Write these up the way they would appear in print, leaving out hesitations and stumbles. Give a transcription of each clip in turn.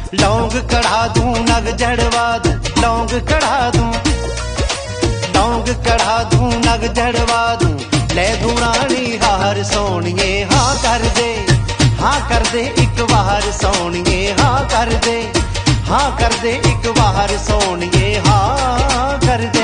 लौंग कढ़ा दूं नग जड़वा दूं, लौंग कढ़ा दूं, लौंग कढ़ा दूं नग जड़वा दूं, ले दूं रानी हार सोनिए हाँ कर दे, हाँ कर दे एक बार सोनिए हाँ कर दे, हाँ कर दे एक बार सोनिए हाँ कर दे।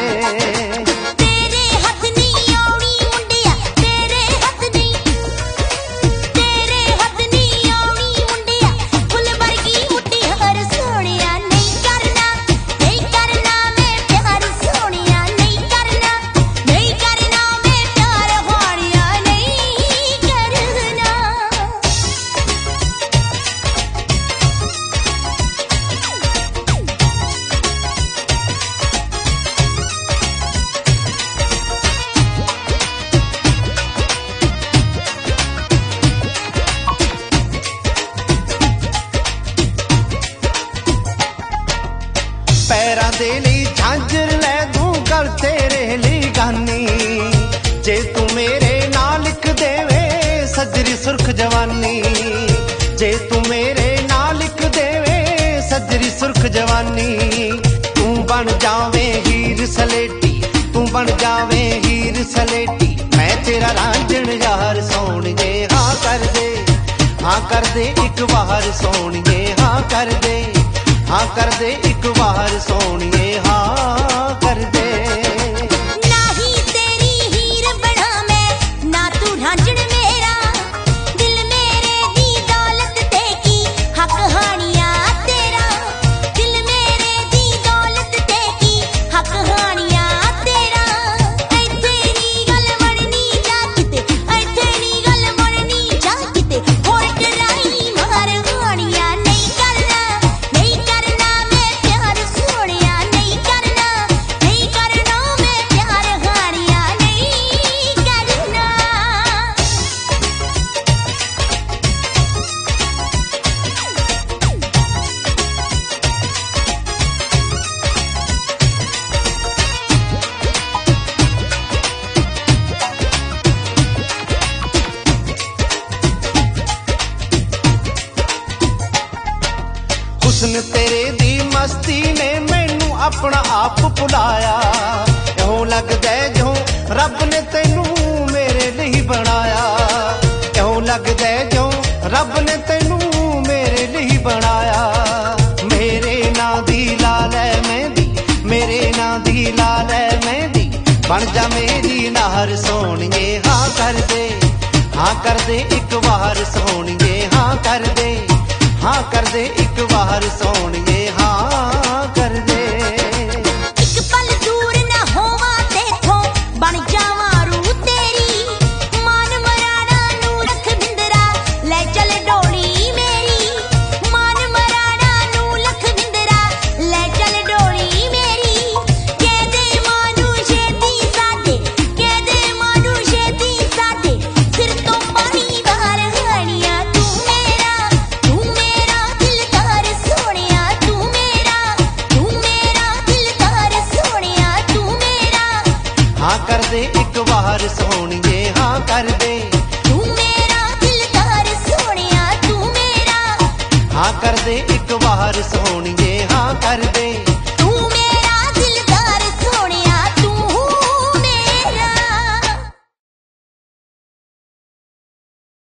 पैरां दे लई झांझर लै दूं गल तेरे लई गानी, जे तू मेरे नाल लिख देवे सजरी सुर्ख जवानी, जे तू मेरे नाल लिख देवे सजरी सुर्ख जवानी, तू बन जावे हीर सलेटी, तू बन जावे हीर सलेटी, मैं तेरा रांझण यार सोनिए हाँ कर दे, हाँ कर दे एक बार सोनिए हाँ कर दे, हाँ कर दे एक बार सोनिए हाँ कर दे। ना ही तेरी हीर बना मैं ना तू रांझण मेरा, दिल मेरे दी दौलत ते की हक हानिया तेरा, दिल मेरे दी दौलत ते की हक हानिया तेरा, ऐथे नी गल बननी जा किते, ऐथे नी गल बननी जा किते, होर टराई मार हानिया नहीं करना, नहीं करना मैं प्यार सोनिया नहीं करना, नहीं करना मैं प्यार हानिया नहीं करना। हुस्न तेरे दी मस्ती ने मैनू अपना आप भुलाया, इहों लगदा जो रब ने तैनू मेरे लिए बनाया, इहों लगदा जो रब ने तैनू मेरे लिए बनाया, मेरे नां दी लाल है मेहंदी, मेरे नां दी लाल है मेहंदी, बन जा मेरी नार सोनिए हाँ कर दे, हाँ कर दे एक बार सोनिए हाँ कर दे, हाँ कर दे एक बार सोनिए हाँ कर दे। एक पल दूर न होवा तेथों बन जावा रूह तेरी, मान मराड़ा नू रख बिंदरा ले चल डोली मेरी, मान मराड़ा नू रख बिंदरा ले चल डोली मेरी, कह दे मानू छेती साडे, कह दे मानू छेती साडे, सिर तो पानी बाहर हानिया तू मेरा दिलदार सोनिया तू मेरा दिलदार सोनिया तू मेरा, हाँ कर दे एक बार सोनिए हाँ कर दे, तू मेरा दिलदार सोनिया तू मेरा, हाँ कर दे एक बार सोनिए हाँ कर दे।